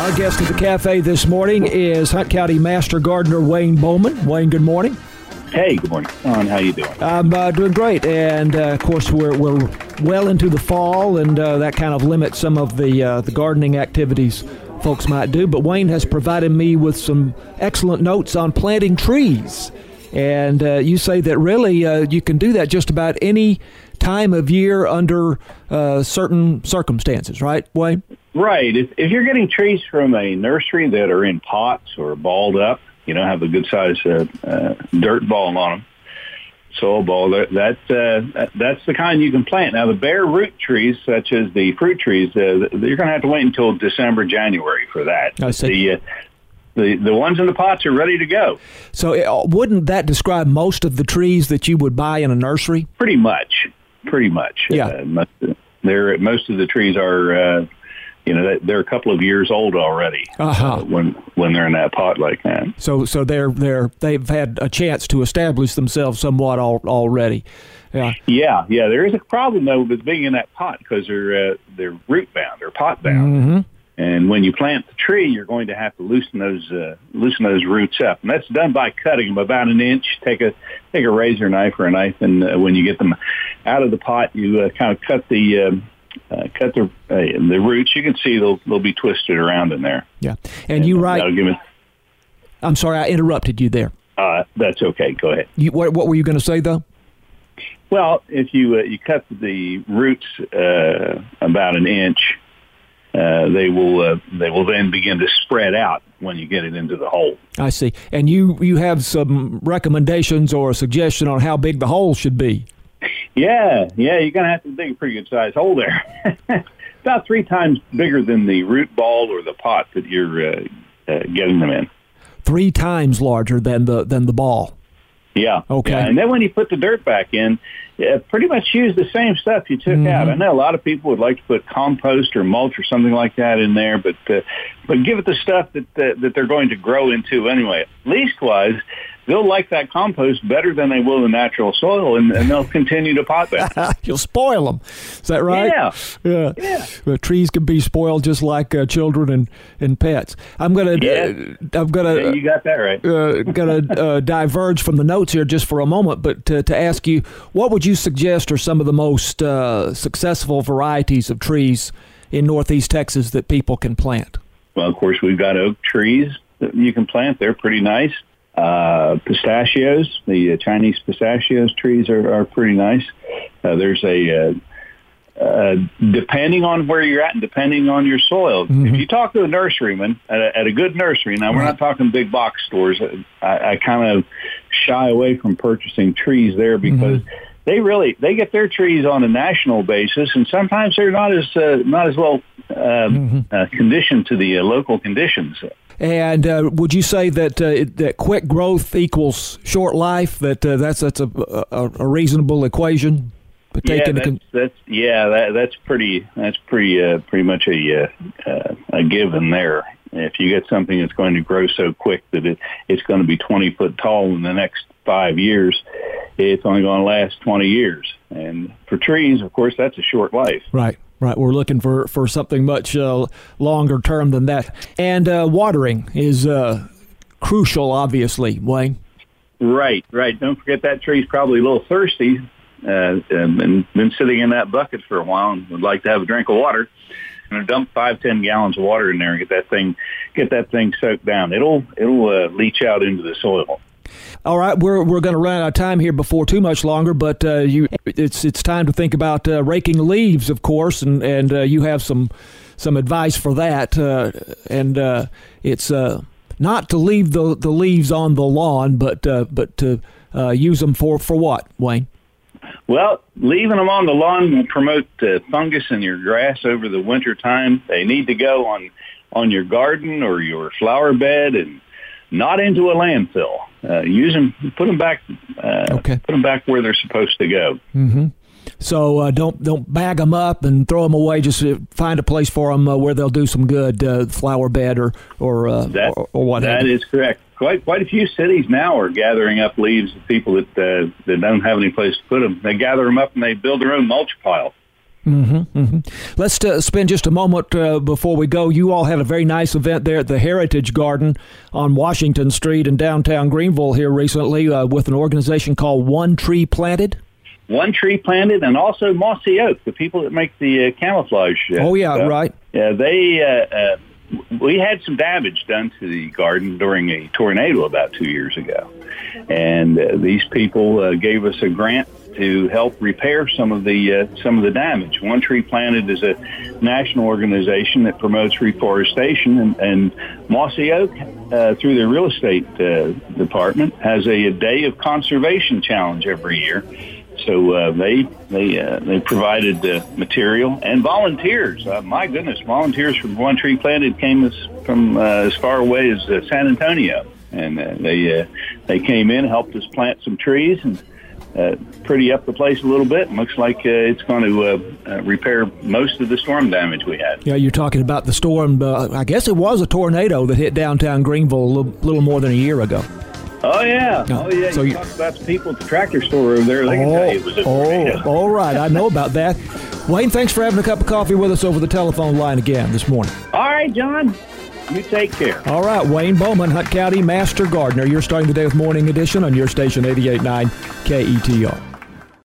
Our guest at the cafe this morning is Hunt County Master Gardener Wayne Bowman. Wayne, good morning. Hey, good morning, Ron. How you doing? I'm doing great, and of course we're well into the fall, and that kind of limits some of the gardening activities folks might do. But Wayne has provided me with some excellent notes on planting trees, and you say that really you can do that just about any time of year under certain circumstances, right, Wayne? Right. If you're getting trees from a nursery that are in pots or balled up, have a good size dirt ball on them, soil ball, that's the kind you can plant. Now, the bare root trees, such as the fruit trees, you're going to have to wait until December, January for that. I see. The ones in the pots are ready to go. So wouldn't that describe most of the trees that you would buy in a nursery? Pretty much. Yeah. Most of the trees are... they're a couple of years old already when they're in that pot like that. So they've had a chance to establish themselves somewhat already. Yeah. There is a problem though with being in that pot because they're root bound or pot bound. Mm-hmm. And when you plant the tree, you're going to have to loosen those roots up, and that's done by cutting them about an inch. Take a razor knife or a knife, and when you get them out of the pot, you kind of cut the roots. You can see they'll be twisted around in there. Yeah, and you write. I'm sorry, I interrupted you there. That's okay. Go ahead. What were you going to say though? Well, if you cut the roots about an inch, they will then begin to spread out when you get it into the hole. I see. And you have some recommendations or a suggestion on how big the hole should be. Yeah, you're going to have to dig a pretty good size hole there. About 3 times bigger than the root ball or the pot that you're getting them in. 3 times larger than the ball. Yeah. Okay. Yeah. And then when you put the dirt back in, pretty much use the same stuff you took out. I know a lot of people would like to put compost or mulch or something like that in there, but give it the stuff that they're going to grow into anyway. Leastwise, they'll like that compost better than they will the natural soil, and they'll continue to pot that. You'll spoil them. Is that right? Yeah. Well, trees can be spoiled just like children and pets. I'm gonna. You got that right. Gonna diverge from the notes here just for a moment, but to ask you, what would you suggest are some of the most successful varieties of trees in Northeast Texas that people can plant? Well, of course, we've got oak trees that you can plant. They're pretty nice. Pistachios, the Chinese pistachios trees are pretty nice. There's depending on where you're at and depending on your soil. Mm-hmm. If you talk to a nurseryman at a good nursery, now we're not talking big box stores. I kind of shy away from purchasing trees there because they get their trees on a national basis, and sometimes they're not as well conditioned to the local conditions. And would you say that that quick growth equals short life? That's a reasonable equation? That's pretty much a given there. If you get something that's going to grow so quick that it's going to be 20 foot tall in the next 5 years, it's only going to last 20 years. And for trees, of course, that's a short life. Right. We're looking for something much longer term than that. And watering is crucial, obviously, Wayne. Right. Don't forget that tree's probably a little thirsty and been sitting in that bucket for a while and would like to have a drink of water. And dump 5-10 gallons of water in there and get that thing soaked down. It'll leach out into the soil. All right, we're going to run out of time here before too much longer, but it's time to think about raking leaves, of course, and you have some advice for that. And it's not to leave the leaves on the lawn, but to use them for what, Wayne? Well, leaving them on the lawn will promote fungus in your grass over the winter time. They need to go on your garden or your flower bed and not into a landfill. Use them, put them back. Put them back where they're supposed to go. Mm-hmm. So don't bag them up and throw them away. Just find a place for them where they'll do some good, flower bed or what. That is correct. Quite a few cities now are gathering up leaves of people that don't have any place to put them. They gather them up and they build their own mulch pile. Let's spend just a moment before we go. You all had a very nice event there at the Heritage Garden on Washington Street in downtown Greenville here recently with an organization called One Tree Planted. One Tree Planted, and also Mossy Oak, the people that make the camouflage. Right. Yeah, we had some damage done to the garden during a tornado about 2 years ago. And these people gave us a grant to help repair some of the damage. One Tree Planted is a national organization that promotes reforestation, and Mossy Oak, through their real estate department, has a day of conservation challenge every year. So they provided material and volunteers. My goodness, volunteers from One Tree Planted came from as far away as San Antonio, and they came in, helped us plant some trees and pretty up the place a little bit. Looks like it's going to repair most of the storm damage we had. Yeah, you're talking about the storm. I guess it was a tornado that hit downtown Greenville a little more than a year ago. Oh, yeah. So you talk about the people at the tractor store over there. They can tell you it was a tornado. All right. I know about that. Wayne, thanks for having a cup of coffee with us over the telephone line again this morning. All right, John. You take care. All right. Wayne Bowman, Hunt County Master Gardener. You're starting the day with Morning Edition on your station 88.9 KETR.